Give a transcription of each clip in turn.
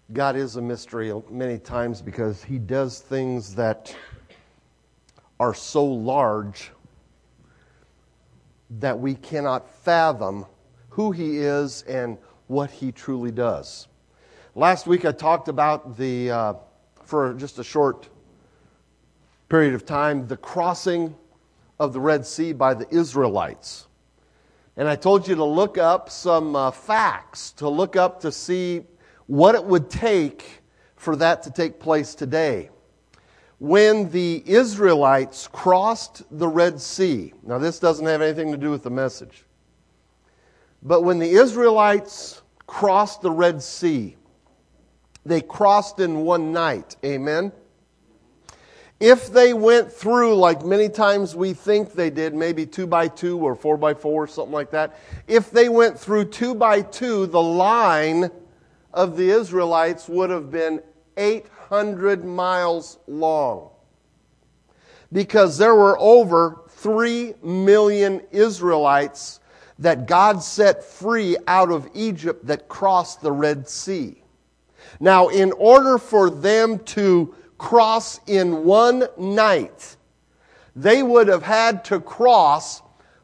God is a mystery many times because He does things that are so large that we cannot fathom who He is and what He truly does. Last week I talked about for just a short period of time, the crossing of the Red Sea by the Israelites. And I told you to look up some facts, to look up to see what it would take for that to take place today. When the Israelites crossed the Red Sea, now this doesn't have anything to do with the message, but when the Israelites crossed the Red Sea, they crossed in one night. Amen? If they went through, like many times we think they did, maybe 2 by 2 or 4 by 4, something like that. If they went through 2 by 2, the line of the Israelites would have been 800 miles long. Because there were over 3 million Israelites that God set free out of Egypt that crossed the Red Sea. Now, in order for them to cross in one night, they would have had to cross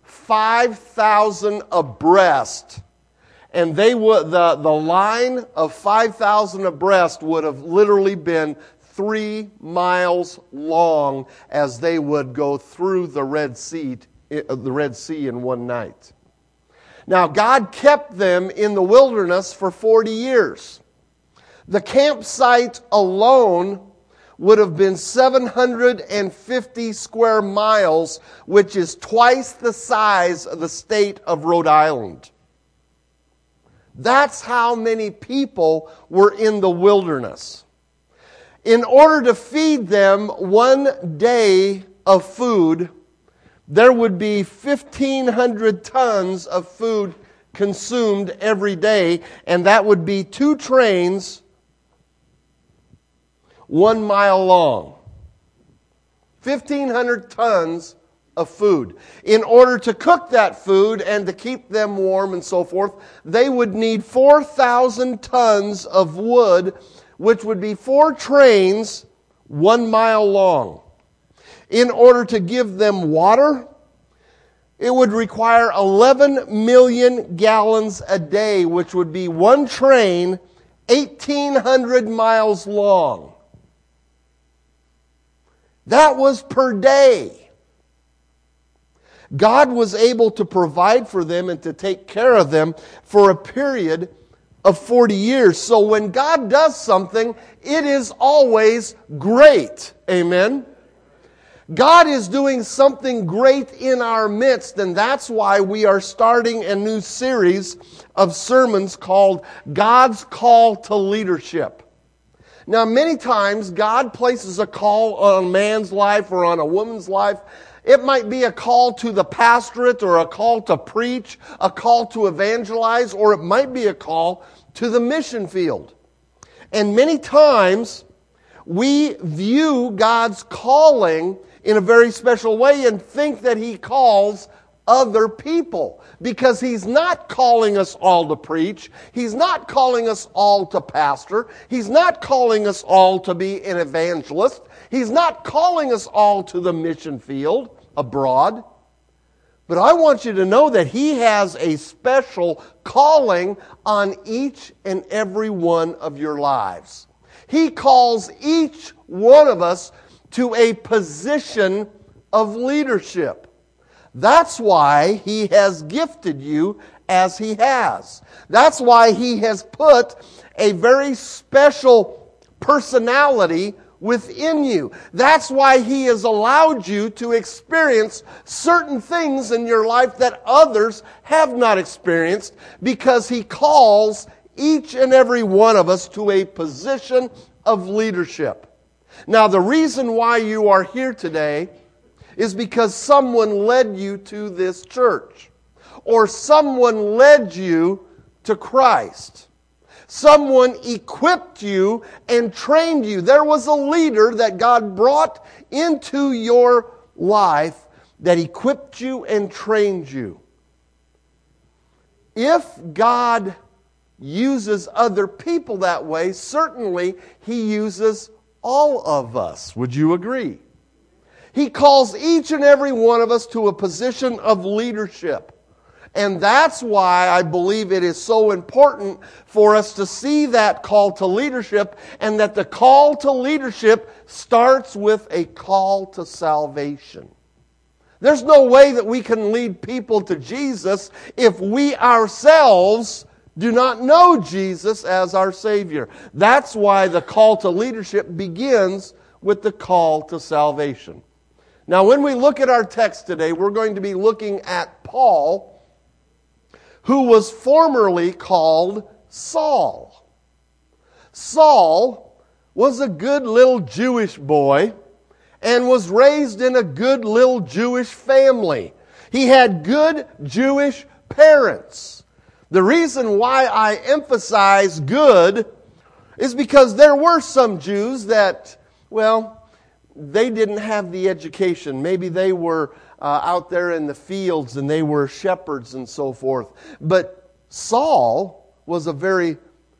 5,000 abreast. And the line of 5,000 abreast would have literally been 3 miles long as they would go through the Red Sea in one night. Now, God kept them in the wilderness for 40 years. The campsite alone would have been 750 square miles, which is twice the size of the state of Rhode Island. That's how many people were in the wilderness. In order to feed them one day of food, there would be 1,500 tons of food consumed every day, and that would be 2 trains 1 mile long. 1,500 tons of food. In order to cook that food and to keep them warm and so forth, they would need 4,000 tons of wood, which would be 4 trains 1 mile long. In order to give them water, it would require 11 million gallons a day, which would be 1 train 1,800 miles long. That was per day. God was able to provide for them and to take care of them for a period of 40 years. So when God does something, it is always great. Amen? God is doing something great in our midst, and that's why we are starting a new series of sermons called God's Call to Leadership. Now, many times, God places a call on a man's life or on a woman's life. It might be a call to the pastorate or a call to preach, a call to evangelize, or it might be a call to the mission field. And many times, we view God's calling in a very special way and think that He calls other people, because He's not calling us all to preach. He's not calling us all to pastor. He's not calling us all to be an evangelist. He's not calling us all to the mission field abroad. But I want you to know that He has a special calling on each and every one of your lives. He calls each one of us to a position of leadership. That's why He has gifted you as He has. That's why He has put a very special personality within you. That's why He has allowed you to experience certain things in your life that others have not experienced, because He calls each and every one of us to a position of leadership. Now, the reason why you are here today is because someone led you to this church, or someone led you to Christ. Someone equipped you and trained you. There was a leader that God brought into your life that equipped you and trained you. If God uses other people that way, certainly He uses all of us. Would you agree? He calls each and every one of us to a position of leadership. And that's why I believe it is so important for us to see that call to leadership, and that the call to leadership starts with a call to salvation. There's no way that we can lead people to Jesus if we ourselves do not know Jesus as our Savior. That's why the call to leadership begins with the call to salvation. Now, when we look at our text today, we're going to be looking at Paul, who was formerly called Saul. Saul was a good little Jewish boy and was raised in a good little Jewish family. He had good Jewish parents. The reason why I emphasize good is because there were some Jews that, well, they didn't have the education. Maybe they were out there in the fields and they were shepherds and so forth. But Saul was a very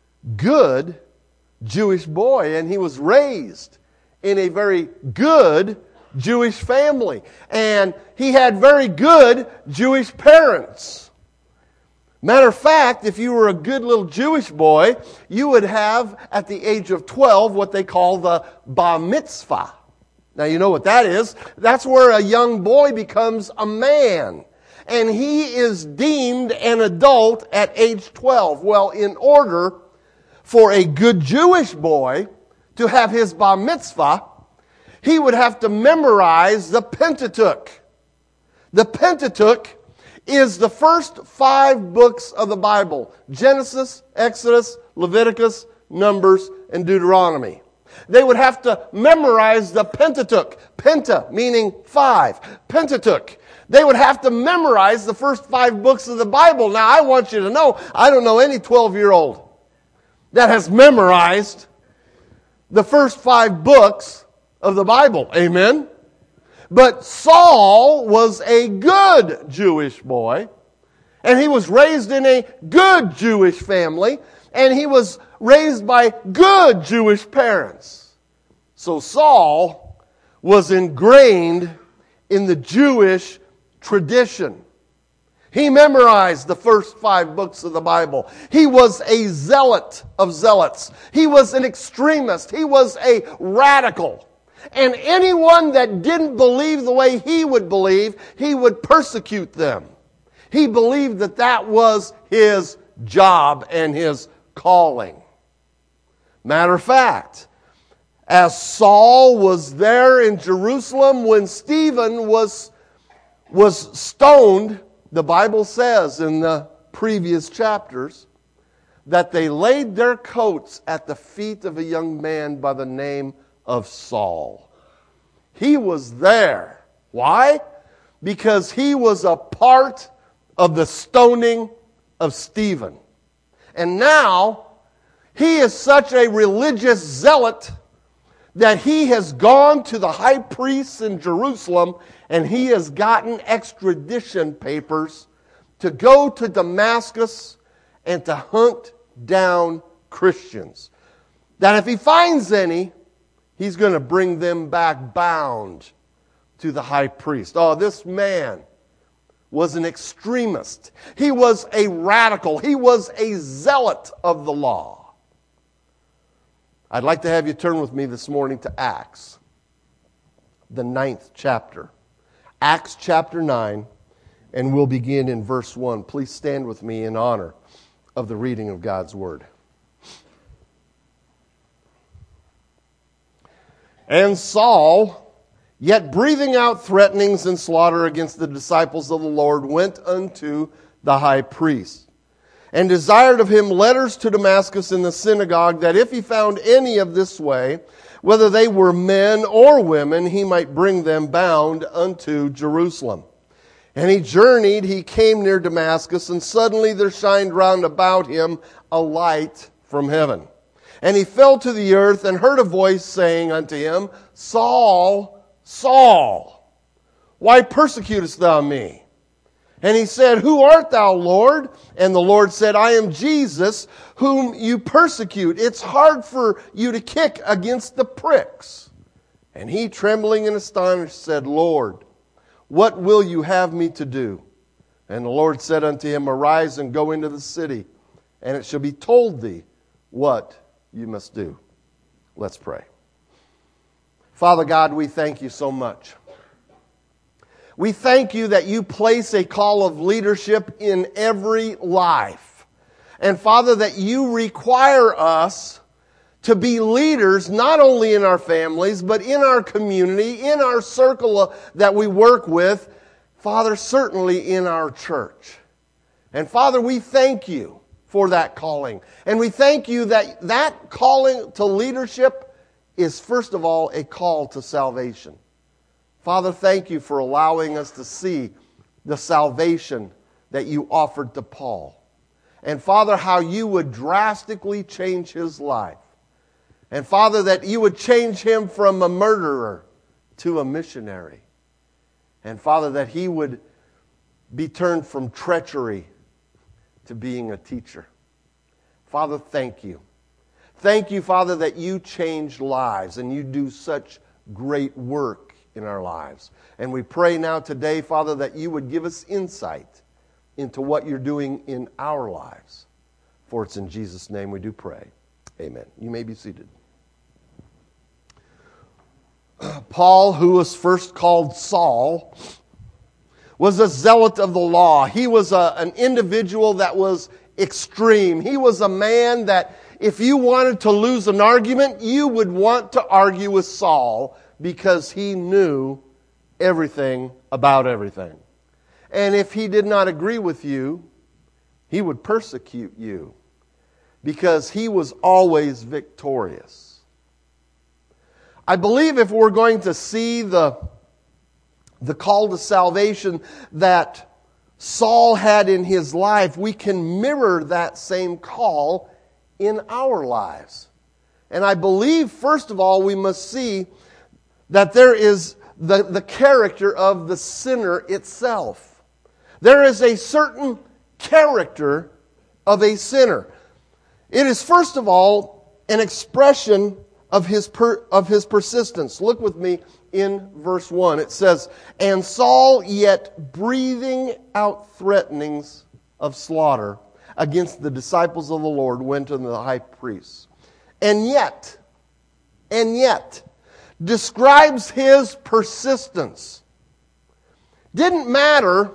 good Jewish boy, and he was raised in a very good Jewish family. And he had very good Jewish parents. Matter of fact, if you were a good little Jewish boy, you would have, at the age of 12, what they call the bar mitzvah. Now, you know what that is. That's where a young boy becomes a man. And he is deemed an adult at age 12. Well, in order for a good Jewish boy to have his bar mitzvah, he would have to memorize the Pentateuch. The Pentateuch is the first 5 books of the Bible: Genesis, Exodus, Leviticus, Numbers, and Deuteronomy. They would have to memorize the Pentateuch. Penta, meaning 5. Pentateuch. They would have to memorize the first 5 books of the Bible. Now, I want you to know, I don't know any 12-year-old that has memorized the first 5 books of the Bible. Amen? But Saul was a good Jewish boy, and he was raised in a good Jewish family, and he was raised by good Jewish parents. So Saul was ingrained in the Jewish tradition. He memorized the first 5 books of the Bible. He was a zealot of zealots. He was an extremist. He was a radical. And anyone that didn't believe the way he would believe, he would persecute them. He believed that that was his job and his calling. Matter of fact, as Saul was there in Jerusalem when Stephen was stoned, the Bible says in the previous chapters that they laid their coats at the feet of a young man by the name of Saul. He was there. Why? Because he was a part of the stoning of Stephen. And now, he is such a religious zealot that he has gone to the high priests in Jerusalem and he has gotten extradition papers to go to Damascus and to hunt down Christians. That if he finds any, he's going to bring them back bound to the high priest. Oh, this man was an extremist. He was a radical. He was a zealot of the law. I'd like to have you turn with me this morning to Acts, the 9th chapter. Acts chapter 9, and we'll begin in verse 1. Please stand with me in honor of the reading of God's Word. And Saul, yet breathing out threatenings and slaughter against the disciples of the Lord, went unto the high priest, and desired of him letters to Damascus in the synagogue, that if he found any of this way, whether they were men or women, he might bring them bound unto Jerusalem. And he journeyed, he came near Damascus, and suddenly there shined round about him a light from heaven. And he fell to the earth, and heard a voice saying unto him, Saul, Saul, why persecutest thou me? And he said, "Who art thou, Lord?" And the Lord said, "I am Jesus, whom you persecute. It's hard for you to kick against the pricks." And he, trembling and astonished, said, "Lord, what will you have me to do?" And the Lord said unto him, "Arise and go into the city, and it shall be told thee what you must do." Let's pray. Father God, we thank you so much. We thank you that you place a call of leadership in every life. And Father, that you require us to be leaders not only in our families, but in our community, in our circle that we work with, Father, certainly in our church. And Father, we thank you for that calling. And we thank you that that calling to leadership is first of all a call to salvation. Father, thank you for allowing us to see the salvation that you offered to Paul. And Father, how you would drastically change his life. And Father, that you would change him from a murderer to a missionary. And Father, that he would be turned from treachery to being a teacher. Father, thank you. Thank you, Father, that you change lives and you do such great work in our lives. And we pray now today, Father, that you would give us insight into what you're doing in our lives. For it's in Jesus' name we do pray. Amen. You may be seated. Paul, who was first called Saul, was a zealot of the law. He was an individual that was extreme. He was a man that if you wanted to lose an argument, you would want to argue with Saul, because he knew everything about everything. And if he did not agree with you, he would persecute you, because he was always victorious. I believe if we're going to see the call to salvation that Saul had in his life, we can mirror that same call in our lives. And I believe, first of all, we must see that there is the character of the sinner itself. There is a certain character of a sinner. It is, first of all, an expression of his persistence. Look with me in verse 1. It says, "And Saul, yet breathing out threatenings of slaughter against the disciples of the Lord, went unto the high priest." And yet, describes his persistence. Didn't matter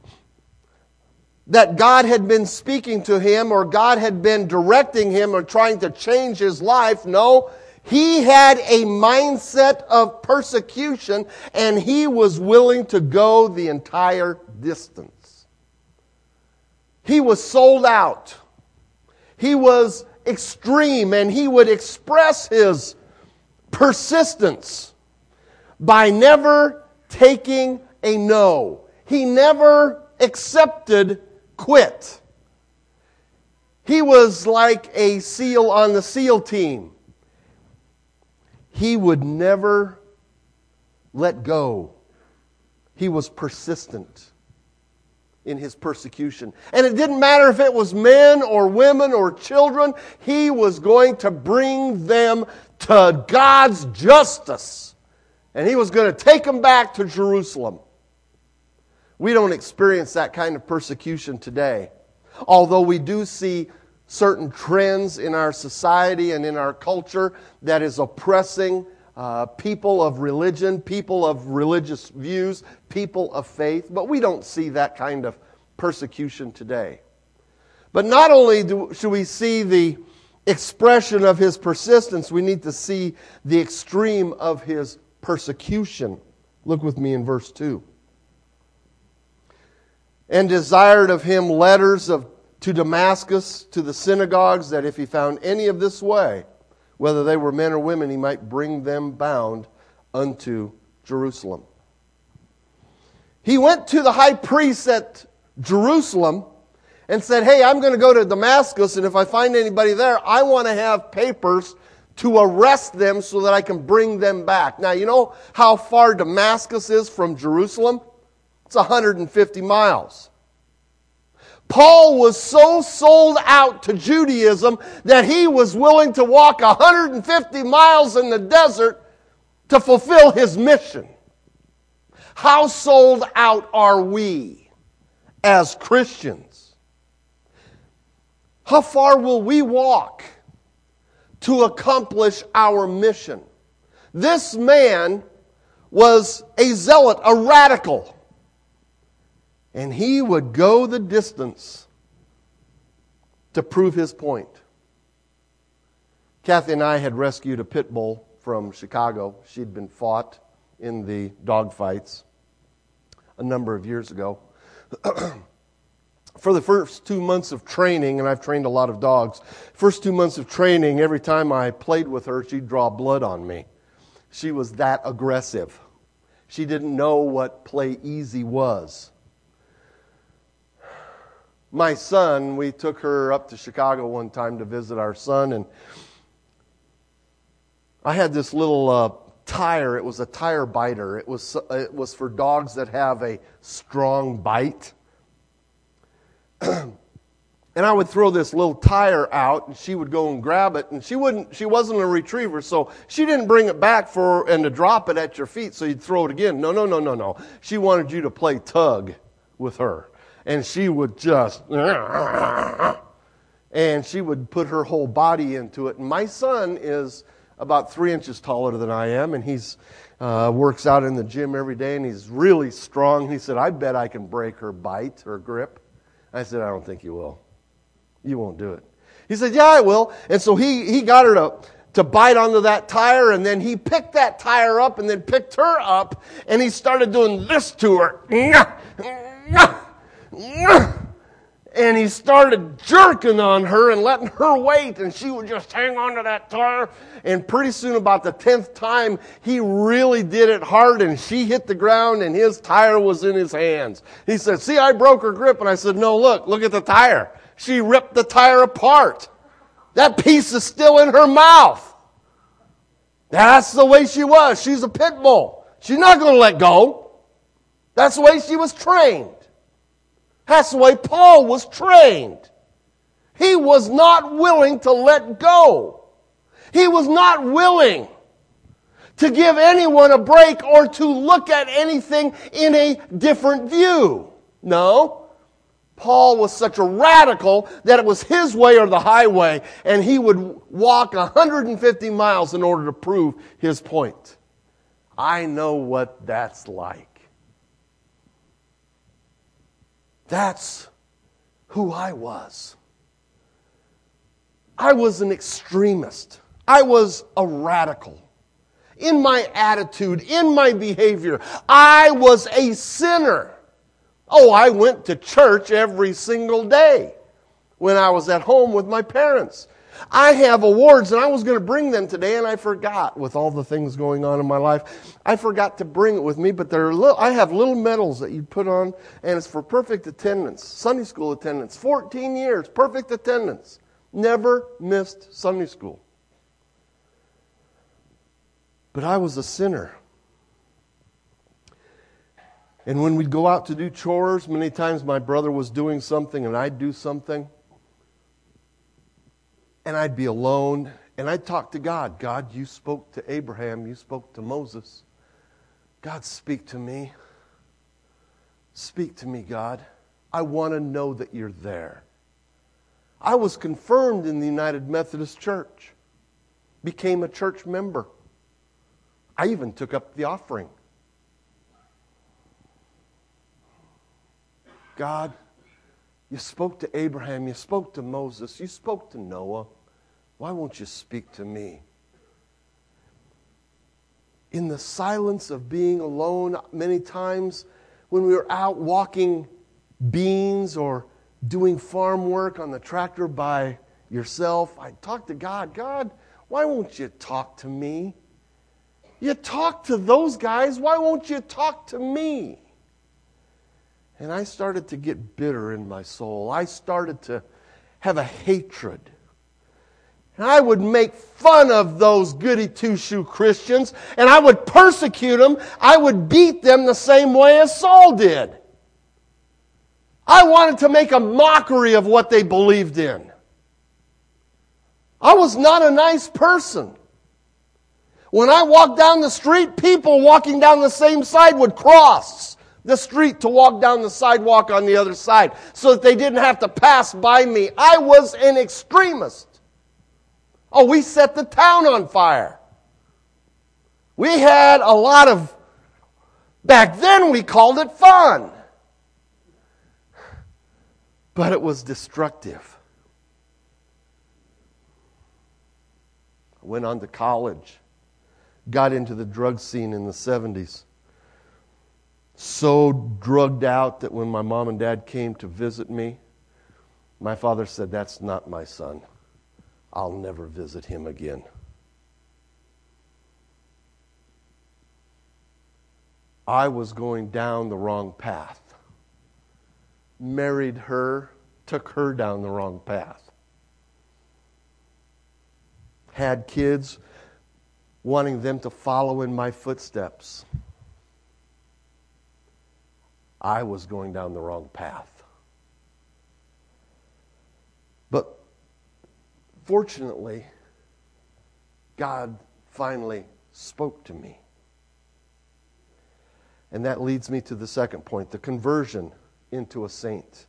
that God had been speaking to him or God had been directing him or trying to change his life. No, he had a mindset of persecution and he was willing to go the entire distance. He was sold out. He was extreme, and he would express his persistence by never taking a no. He never accepted quit. He was like a SEAL on the SEAL team. He would never let go. He was persistent in his persecution. And it didn't matter if it was men or women or children, he was going to bring them to God's justice. And he was going to take them back to Jerusalem. We don't experience that kind of persecution today. Although we do see certain trends in our society and in our culture that is oppressing people of religion, people of religious views, people of faith. But we don't see that kind of persecution today. But not only should we see the expression of his persistence, we need to see the extreme of his persecution. Look with me in verse 2. "And desired of him letters to Damascus, to the synagogues, that if he found any of this way, whether they were men or women, he might bring them bound unto Jerusalem." He went to the high priest at Jerusalem and said, "Hey, I'm going to go to Damascus, and if I find anybody there, I want to have papers to arrest them so that I can bring them back." Now, you know how far Damascus is from Jerusalem? It's 150 miles. Paul was so sold out to Judaism that he was willing to walk 150 miles in the desert to fulfill his mission. How sold out are we as Christians? How far will we walk to accomplish our mission? This man was a zealot, a radical. And he would go the distance to prove his point. Kathy and I had rescued a pit bull from Chicago. She'd been fought in the dog fights a number of years ago. For the first 2 months of training, and I've trained a lot of dogs, first 2 months of training, every time I played with her, she'd draw blood on me. She was that aggressive. She didn't know what play easy was. My son, we took her up to Chicago one time to visit our son, and I had this little tire. It was a tire biter. It was for dogs that have a strong bite. And I would throw this little tire out, and she would go and grab it, and she wasn't a retriever, so she didn't bring it back and to drop it at your feet so you'd throw it again. No. She wanted you to play tug with her. And she would just, and she would put her whole body into it. And my son is about 3 inches taller than I am, and he's works out in the gym every day, and he's really strong. He said, I bet I can break her bite, her grip. I said, I don't think you will. You won't do it. He said, yeah, I will. And so he got her to bite onto that tire, and then he picked that tire up and then picked her up, and he started doing this to her. And he started jerking on her and letting her wait, and she would just hang on to that tire. And pretty soon, about the 10th time, he really did it hard, and she hit the ground, and his tire was in his hands. He said, see, I broke her grip. And I said, no, look at the tire. She ripped the tire apart. That piece is still in her mouth. That's the way she was. She's a pit bull. She's not going to let go. That's the way she was trained. That's the way Paul was trained. He was not willing to let go. He was not willing to give anyone a break or to look at anything in a different view. No. Paul was such a radical that it was his way or the highway, and he would walk 150 miles in order to prove his point. I know what that's like. That's who I was. I was an extremist. I was a radical. In my attitude, in my behavior, I was a sinner. Oh, I went to church every single day when I was at home with my parents. I have awards, and I was going to bring them today, and I forgot with all the things going on in my life. I forgot to bring it with me, but I have little medals that you put on, and it's for perfect attendance, Sunday school attendance. 14 years, perfect attendance. Never missed Sunday school. But I was a sinner. And when we'd go out to do chores, many times my brother was doing something and I'd do something. And I'd be alone, and I'd talk to God. God, you spoke to Abraham, you spoke to Moses. God, speak to me. Speak to me, God. I want to know that you're there. I was confirmed in the United Methodist Church. Became a church member. I even took up the offering. God, you spoke to Abraham, you spoke to Moses, you spoke to Noah. Why won't you speak to me? In the silence of being alone, many times when we were out walking beans or doing farm work on the tractor by yourself, I'd talk to God. God, why won't you talk to me? You talk to those guys, why won't you talk to me? And I started to get bitter in my soul. I started to have a hatred. And I would make fun of those goody two-shoe Christians, and I would persecute them. I would beat them the same way as Saul did. I wanted to make a mockery of what they believed in. I was not a nice person. When I walked down the street, people walking down the same side would cross the street to walk down the sidewalk on the other side so that they didn't have to pass by me. I was an extremist. Oh, we set the town on fire. We had a lot of, back then we called it fun. But it was destructive. I went on to college. Got into the drug scene in the 70s. So drugged out that when my mom and dad came to visit me, my father said, "That's not my son. I'll never visit him again." I was going down the wrong path. Married her, took her down the wrong path. Had kids, wanting them to follow in my footsteps. I was going down the wrong path. But fortunately, God finally spoke to me. And that leads me to the second point, the conversion into a saint.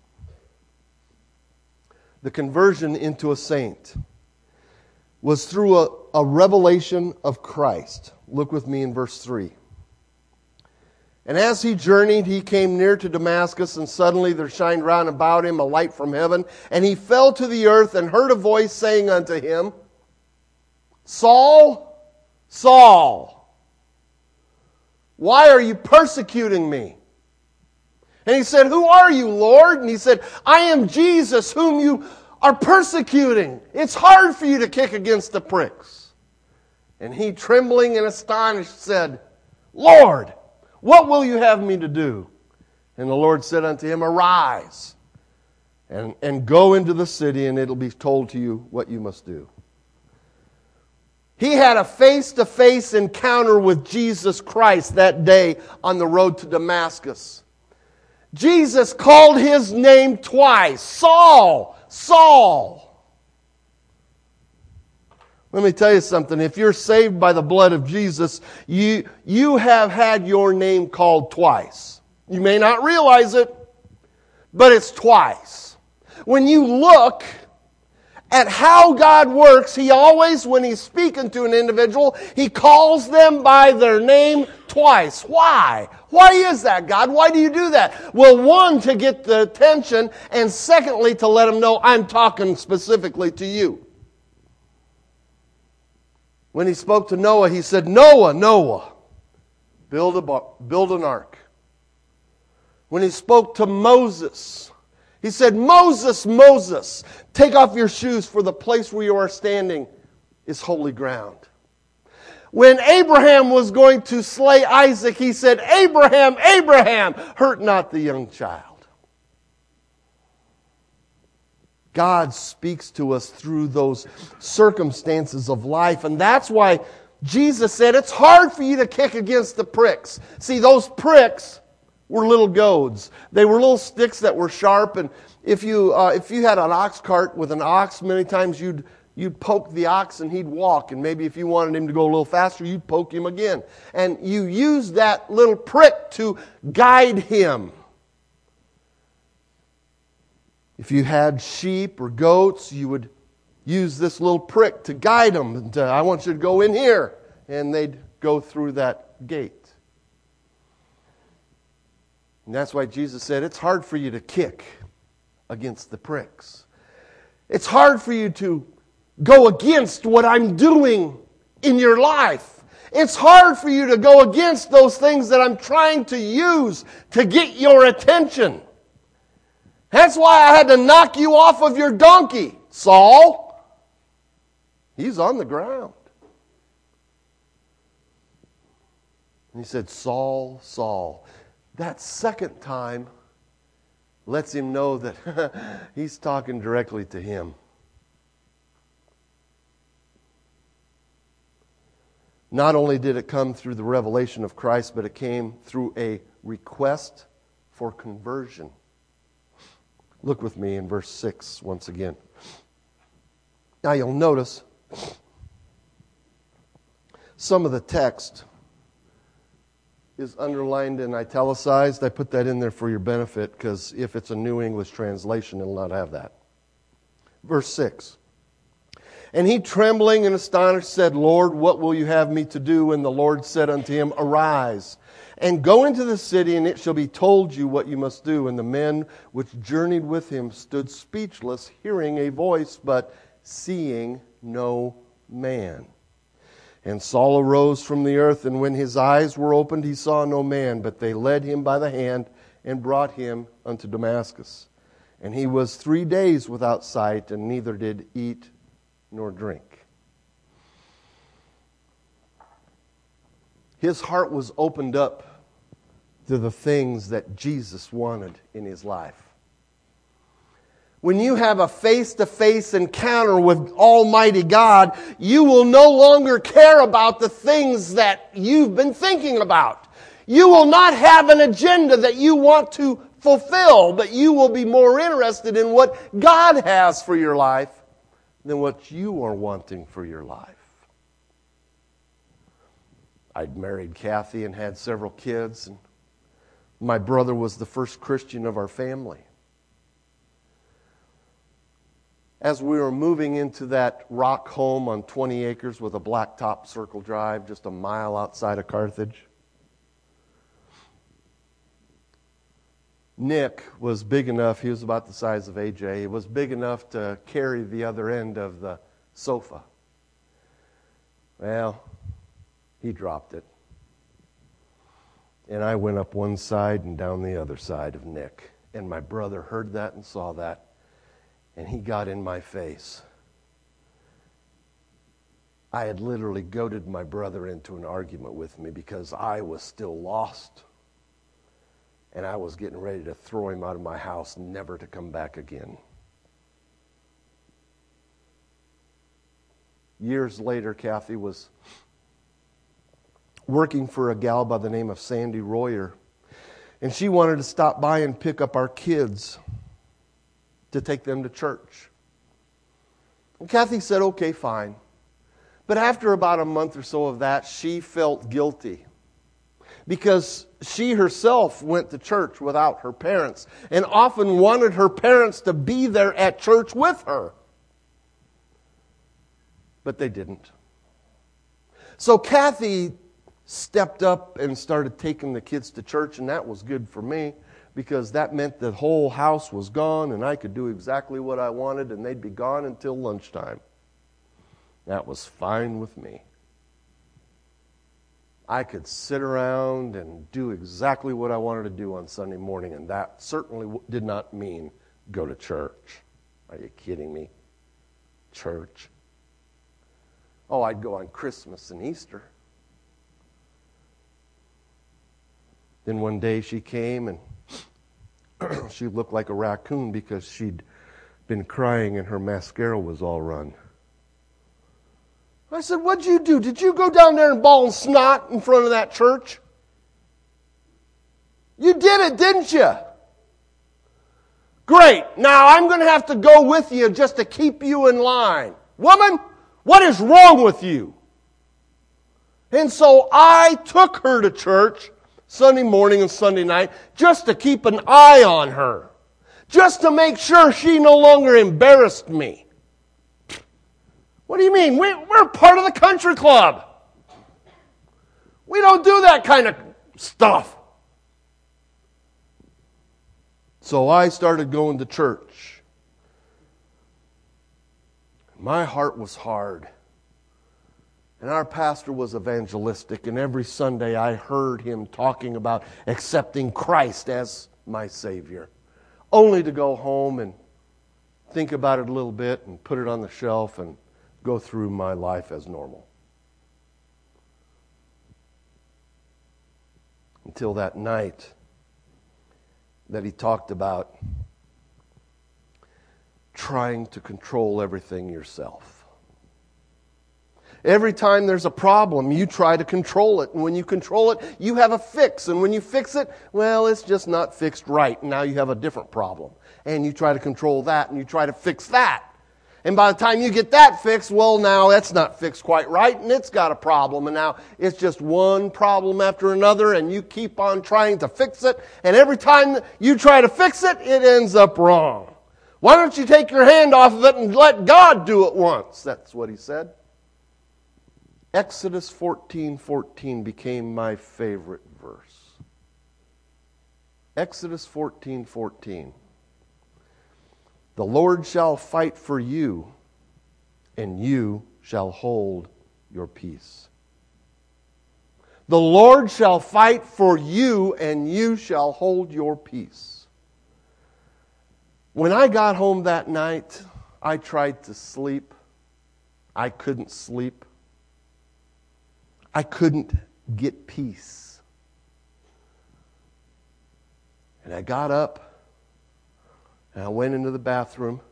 The conversion into a saint was through a revelation of Christ. Look with me in verse 3. "And as he journeyed, he came near to Damascus, and suddenly there shined round about him a light from heaven. And he fell to the earth and heard a voice saying unto him, Saul, Saul, why are you persecuting me? And he said, Who are you, Lord? And he said, I am Jesus, whom you are persecuting. It's hard for you to kick against the pricks. And he, trembling and astonished, said, Lord, what will you have me to do? And the Lord said unto him, Arise, and go into the city, and it'll be told to you what you must do. He had a face-to-face encounter with Jesus Christ that day on the road to Damascus. Jesus called his name twice, Saul, Saul. Let me tell you something. If you're saved by the blood of Jesus, you have had your name called twice. You may not realize it, but it's twice. When you look at how God works, He always, when He's speaking to an individual, He calls them by their name twice. Why? Why is that, God? Why do you do that? Well, one, to get the attention, and secondly, to let them know I'm talking specifically to you. When He spoke to Noah, He said, Noah, Noah, build an ark. When He spoke to Moses, He said, Moses, Moses, take off your shoes, for the place where you are standing is holy ground. When Abraham was going to slay Isaac, He said, Abraham, Abraham, hurt not the young child. God speaks to us through those circumstances of life, and that's why Jesus said, it's hard for you to kick against the pricks. See, those pricks were little goads. They were little sticks that were sharp, and if you had an ox cart with an ox, many times you'd poke the ox and he'd walk, and maybe if you wanted him to go a little faster, you'd poke him again. And you used that little prick to guide him. If you had sheep or goats, you would use this little prick to guide them. And, I want you to go in here, and they'd go through that gate. And that's why Jesus said, it's hard for you to kick against the pricks. It's hard for you to go against what I'm doing in your life. It's hard for you to go against those things that I'm trying to use to get your attention. That's why I had to knock you off of your donkey, Saul. He's on the ground. And He said, Saul, Saul. That second time lets him know that He's talking directly to him. Not only did it come through the revelation of Christ, but it came through a request for conversion. Look with me in verse 6 once again. Now you'll notice some of the text is underlined and italicized. I put that in there for your benefit because if it's a New English translation, it'll not have that. Verse 6. And he, trembling and astonished, said, Lord, what will you have me to do? And the Lord said unto him, Arise, and go into the city, and it shall be told you what you must do. And the men which journeyed with him stood speechless, hearing a voice, but seeing no man. And Saul arose from the earth, and when his eyes were opened, he saw no man, but they led him by the hand and brought him unto Damascus. And he was 3 days without sight, and neither did eat nor drink. His heart was opened up to the things that Jesus wanted in his life. When you have a face-to-face encounter with Almighty God, you will no longer care about the things that you've been thinking about. You will not have an agenda that you want to fulfill, but you will be more interested in what God has for your life than what you are wanting for your life. I'd married Kathy and had several kids, and my brother was the first Christian of our family. As we were moving into that rock home on 20 acres with a blacktop circle drive just a mile outside of Carthage, Nick was big enough, he was about the size of AJ, he was big enough to carry the other end of the sofa. Well, he dropped it. And I went up one side and down the other side of Nick. And my brother heard that and saw that. And he got in my face. I had literally goaded my brother into an argument with me because I was still lost. And I was getting ready to throw him out of my house, never to come back again. Years later, Kathy was working for a gal by the name of Sandy Royer. And she wanted to stop by and pick up our kids to take them to church. And Kathy said, okay, fine. But after about a month or so of that, she felt guilty because she herself went to church without her parents and often wanted her parents to be there at church with her. But they didn't. So Kathy stepped up and started taking the kids to church, and that was good for me because that meant the whole house was gone and I could do exactly what I wanted and they'd be gone until lunchtime. That was fine with me. I could sit around and do exactly what I wanted to do on Sunday morning, and that certainly did not mean go to church. Are you kidding me? Church. Oh, I'd go on Christmas and Easter. Then one day she came and she looked like a raccoon because she'd been crying and her mascara was all run. I said, what'd you do? Did you go down there and bawl and snot in front of that church? You did it, didn't you? Great. Now I'm going to have to go with you just to keep you in line. Woman, what is wrong with you? And so I took her to church Sunday morning and Sunday night just to keep an eye on her. Just to make sure she no longer embarrassed me. What do you mean? We're part of the country club. We don't do that kind of stuff. So I started going to church. My heart was hard. And our pastor was evangelistic, and every Sunday I heard him talking about accepting Christ as my Savior, only to go home and think about it a little bit and put it on the shelf and go through my life as normal. Until that night that he talked about trying to control everything yourself. Every time there's a problem, you try to control it. And when you control it, you have a fix. And when you fix it, well, it's just not fixed right. And now you have a different problem. And you try to control that, and you try to fix that. And by the time you get that fixed, well, now that's not fixed quite right, and it's got a problem. And now it's just one problem after another, and you keep on trying to fix it. And every time you try to fix it, it ends up wrong. Why don't you take your hand off of it and let God do it once? That's what he said. Exodus 14:14 became my favorite verse. Exodus 14:14. The Lord shall fight for you, and you shall hold your peace. The Lord shall fight for you, and you shall hold your peace. When I got home that night, I tried to sleep. I couldn't sleep. I couldn't get peace. And I got up, and I went into the bathroom,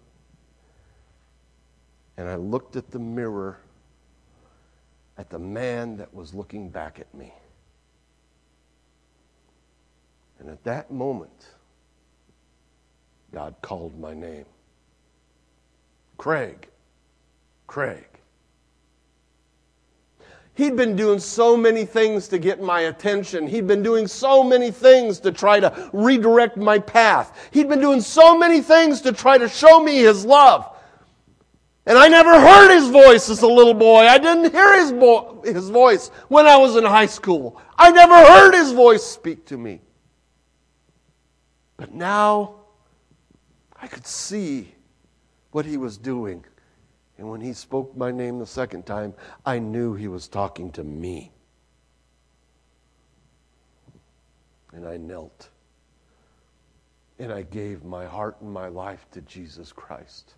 and I looked at the mirror at the man that was looking back at me. And at that moment, God called my name. Craig. Craig. He'd been doing so many things to get my attention. He'd been doing so many things to try to redirect my path. He'd been doing so many things to try to show me His love. And I never heard His voice as a little boy. I didn't hear His voice when I was in high school. I never heard His voice speak to me. But now I could see what He was doing. And when He spoke my name the second time, I knew He was talking to me. And I knelt. And I gave my heart and my life to Jesus Christ.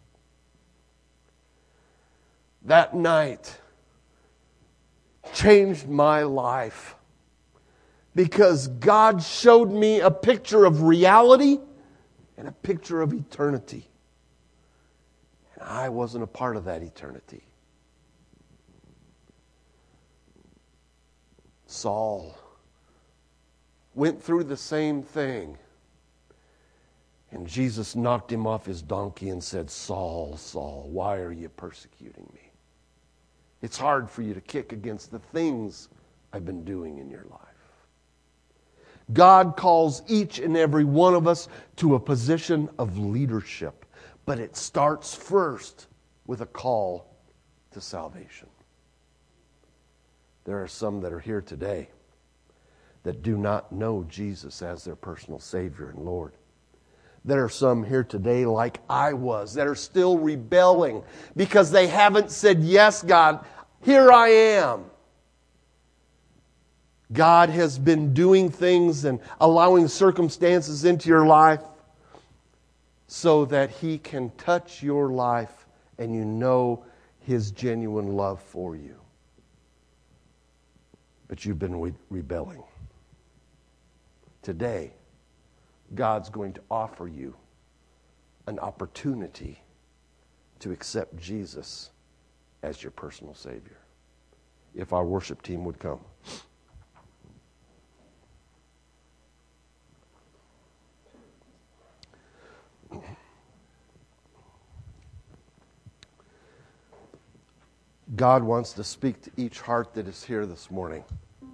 That night changed my life because God showed me a picture of reality and a picture of eternity. I wasn't a part of that eternity. Saul went through the same thing. And Jesus knocked him off his donkey and said, Saul, Saul, why are you persecuting me? It's hard for you to kick against the things I've been doing in your life. God calls each and every one of us to a position of leadership. But it starts first with a call to salvation. There are some that are here today that do not know Jesus as their personal Savior and Lord. There are some here today, like I was, that are still rebelling because they haven't said, yes, God, here I am. God has been doing things and allowing circumstances into your life so that He can touch your life and you know His genuine love for you. But you've been rebelling. Today, God's going to offer you an opportunity to accept Jesus as your personal Savior. If our worship team would come. God wants to speak to each heart that is here this morning.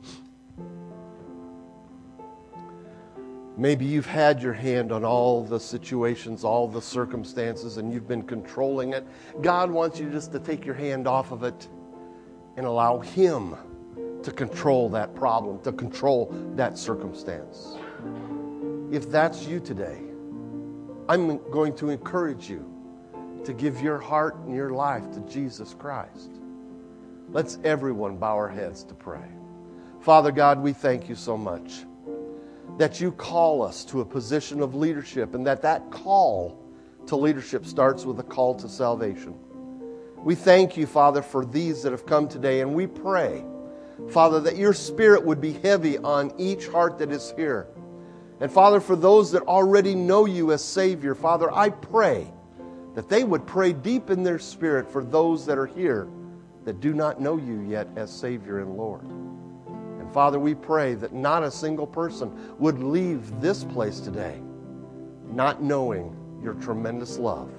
Maybe you've had your hand on all the situations, all the circumstances, and you've been controlling it. God wants you just to take your hand off of it and allow Him to control that problem, to control that circumstance. If that's you today, I'm going to encourage you to give your heart and your life to Jesus Christ. Let's everyone bow our heads to pray. Father God, we thank you so much that you call us to a position of leadership and that call to leadership starts with a call to salvation. We thank you, Father, for these that have come today, and we pray, Father, that your Spirit would be heavy on each heart that is here. And Father, for those that already know you as Savior, Father, I pray that they would pray deep in their spirit for those that are here that do not know you yet as Savior and Lord. And Father, we pray that not a single person would leave this place today not knowing your tremendous love.